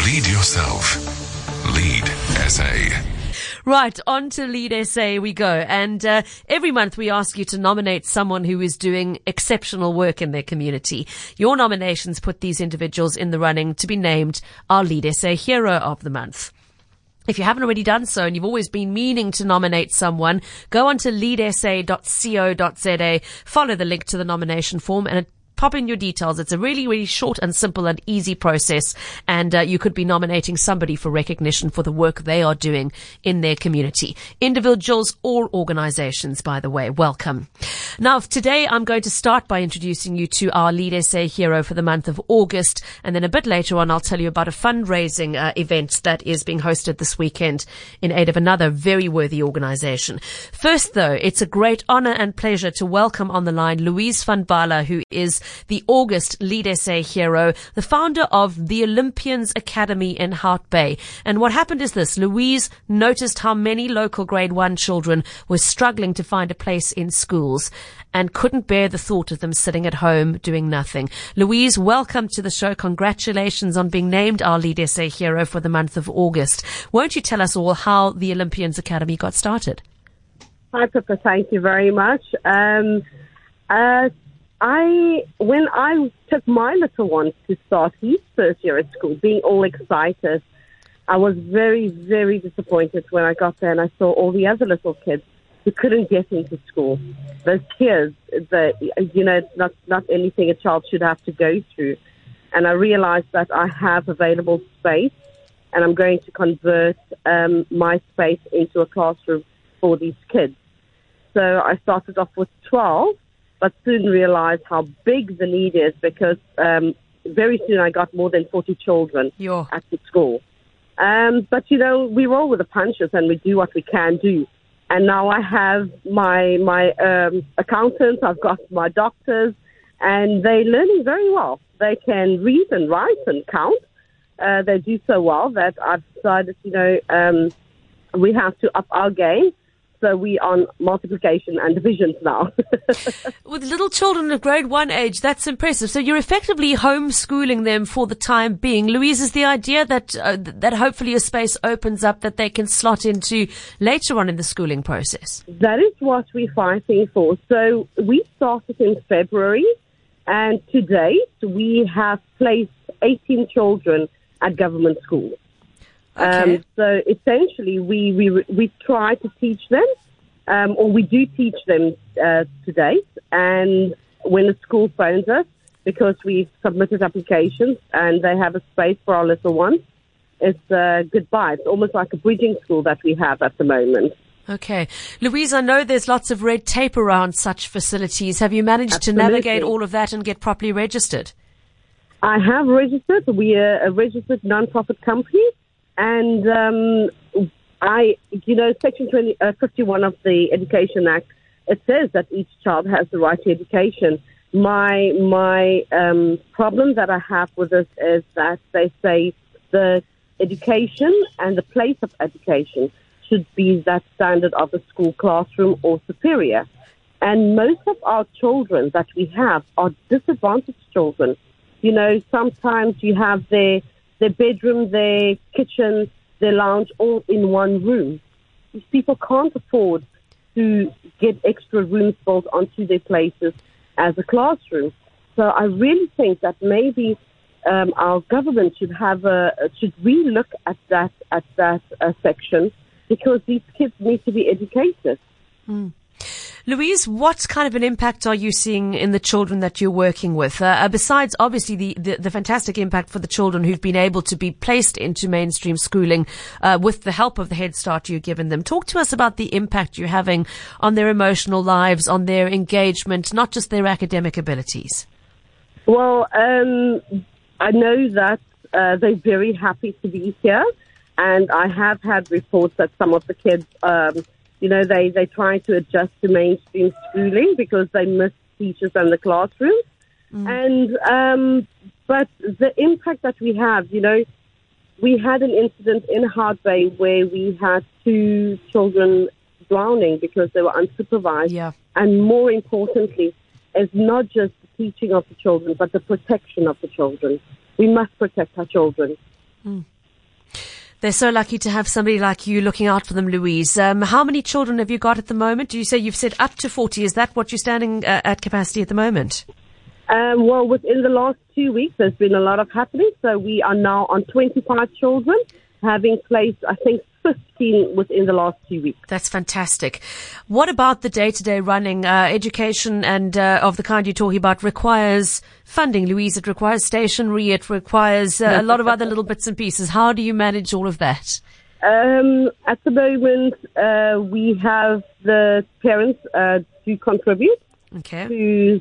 Lead yourself. Lead SA. Right, on to Lead SA we go. And every month we ask you to nominate someone who is doing exceptional work in their community. Your nominations put these individuals in the running to be named our Lead SA Hero of the Month. If you haven't already done so and you've always been meaning to nominate someone, go on to leadsa.co.za, follow the link to the nomination form and pop in your details. It's a really, really short and simple and easy process. And you could be nominating somebody for recognition for the work they are doing in their community. Individuals or organizations, by the way, welcome. Now, today I'm going to start by introducing you to our Lead SA hero for the month of August. And then a bit later on, I'll tell you about a fundraising event that is being hosted this weekend in aid of another very worthy organization. First, though, it's a great honor and pleasure to welcome on the line Louise van Baarle, who is the August Lead SA hero, the founder of the Olympians Academy in Hout Bay. And what happened is this: Louise noticed how many local grade 1 children were struggling to find a place in schools and couldn't bear the thought of them sitting at home doing nothing. Louise, welcome to the show. Congratulations on being named our Lead SA hero for the month of August. Won't you tell us all how the Olympians Academy got started? Hi, Pippa. Thank you very much. When I took my little one to start his first year at school, being all excited, I was very, very disappointed when I got there and I saw all the other little kids who couldn't get into school. Those kids, not anything a child should have to go through. And I realized that I have available space and I'm going to convert my space into a classroom for these kids. So I started off with 12. But soon realized how big the need is because very soon I got more than 40 children at the school. But, we roll with the punches and we do what we can do. And now I have my accountants, I've got my doctors, and they're learning very well. They can read and write and count. They do so well that I've decided, we have to up our game. So we on multiplication and divisions now. With little children of grade 1 age, that's impressive. So you're effectively homeschooling them for the time being. Louise, is the idea that that hopefully a space opens up that they can slot into later on in the schooling process? That is what we're fighting for. So we started in February, and to date we have placed 18 children at government schools. Okay. So essentially, we try to teach them, or we do teach them to date. And when the school phones us, because we've submitted applications and they have a space for our little ones, it's goodbye. It's almost like a bridging school that we have at the moment. Okay. Louise, I know there's lots of red tape around such facilities. Have you managed Absolutely. to navigate all of that and get properly registered? I have registered. We are a registered non-profit company. And Section 51 of the Education Act, it says that each child has the right to education. My problem that I have with this is that they say the education and the place of education should be that standard of the school classroom or superior. And most of our children that we have are disadvantaged children. Sometimes you have their bedroom, their kitchen, their lounge, all in one room. These people can't afford to get extra rooms built onto their places as a classroom. So I really think that maybe our government should relook at that section, because these kids need to be educated. Mm. Louise, what kind of an impact are you seeing in the children that you're working with? Besides, obviously, the fantastic impact for the children who've been able to be placed into mainstream schooling with the help of the Head Start you've given them. Talk to us about the impact you're having on their emotional lives, on their engagement, not just their academic abilities. Well, I know that they're very happy to be here, and I have had reports that some of the kids they try to adjust to mainstream schooling because they miss teachers and the classroom. But the impact that we have, we had an incident in Hout Bay where we had 2 children drowning because they were unsupervised. Yeah. And more importantly, it's not just the teaching of the children, but the protection of the children. We must protect our children. They're so lucky to have somebody like you looking out for them, Louise. How many children have you got at the moment? Do you say you've said up to 40? Is that what you're standing at capacity at the moment? Well, within the last 2 weeks, there's been a lot of happening. So we are now on 25 children, having placed, I think, 15 within the last 2 weeks. That's fantastic. What about the day-to-day running? Education and of the kind you're talking about requires funding, Louise. It requires stationery. It requires a lot of other little bits and pieces. How do you manage all of that? At the moment, we have the parents to contribute to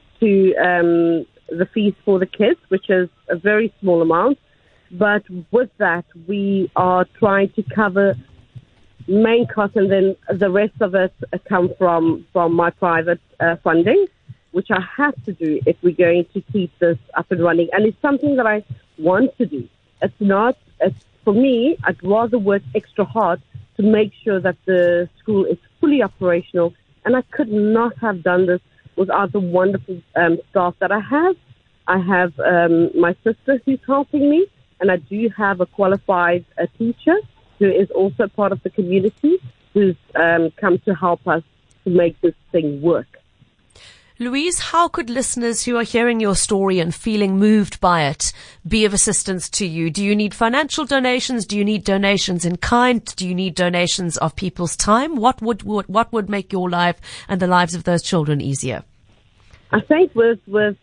the fees for the kids, which is a very small amount. But with that, we are trying to cover main costs, and then the rest of it come from my private funding, which I have to do if we're going to keep this up and running. And it's something that I want to do. For me, I'd rather work extra hard to make sure that the school is fully operational, and I could not have done this without the wonderful staff that I have. I have my sister who's helping me, and I do have a qualified teacher who is also part of the community, who's come to help us to make this thing work. Louise, how could listeners who are hearing your story and feeling moved by it be of assistance to you? Do you need financial donations? Do you need donations in kind? Do you need donations of people's time? What would make your life and the lives of those children easier? I think with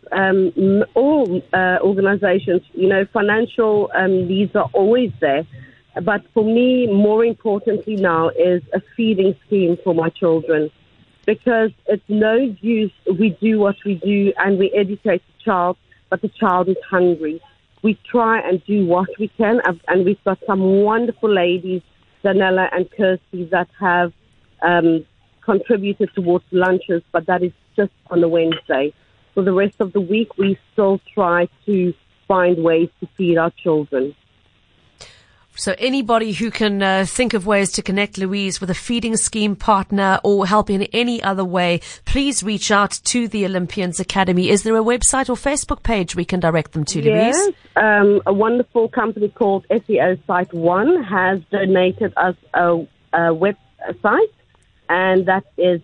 all organizations, financial needs are always there. But for me, more importantly now is a feeding scheme for my children, because it's no use we do what we do and we educate the child, but the child is hungry. We try and do what we can, and we've got some wonderful ladies, Danella and Kirsty, that have contributed towards lunches, but that is just on a Wednesday. For the rest of the week, we still try to find ways to feed our children. So anybody who can think of ways to connect Louise with a feeding scheme partner or help in any other way, please reach out to the Olympians Academy. Is there a website or Facebook page we can direct them to, Louise? Yes, a wonderful company called SEO Site One has donated us a website, and that is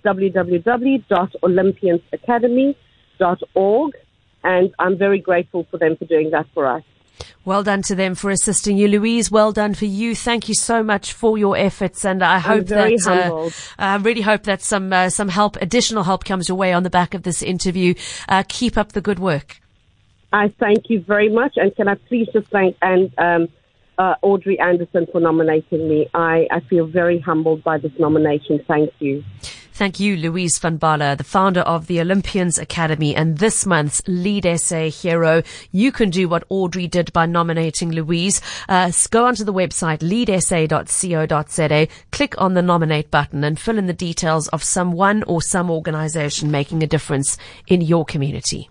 www.olympiansacademy.org, and I'm very grateful for them for doing that for us. Well done to them for assisting you, Louise. Well done for you. Thank you so much for your efforts, and I hope I really hope that some help, additional help, comes your way on the back of this interview. Keep up the good work. I thank you very much, and can I please just thank Audrey Anderson for nominating me. I feel very humbled by this nomination. Thank you. Thank you, Louise van Baarle, the founder of the Olympians Academy and this month's Lead SA Hero. You can do what Audrey did by nominating Louise. Go onto the website leadsa.co.za, click on the nominate button and fill in the details of someone or some organization making a difference in your community.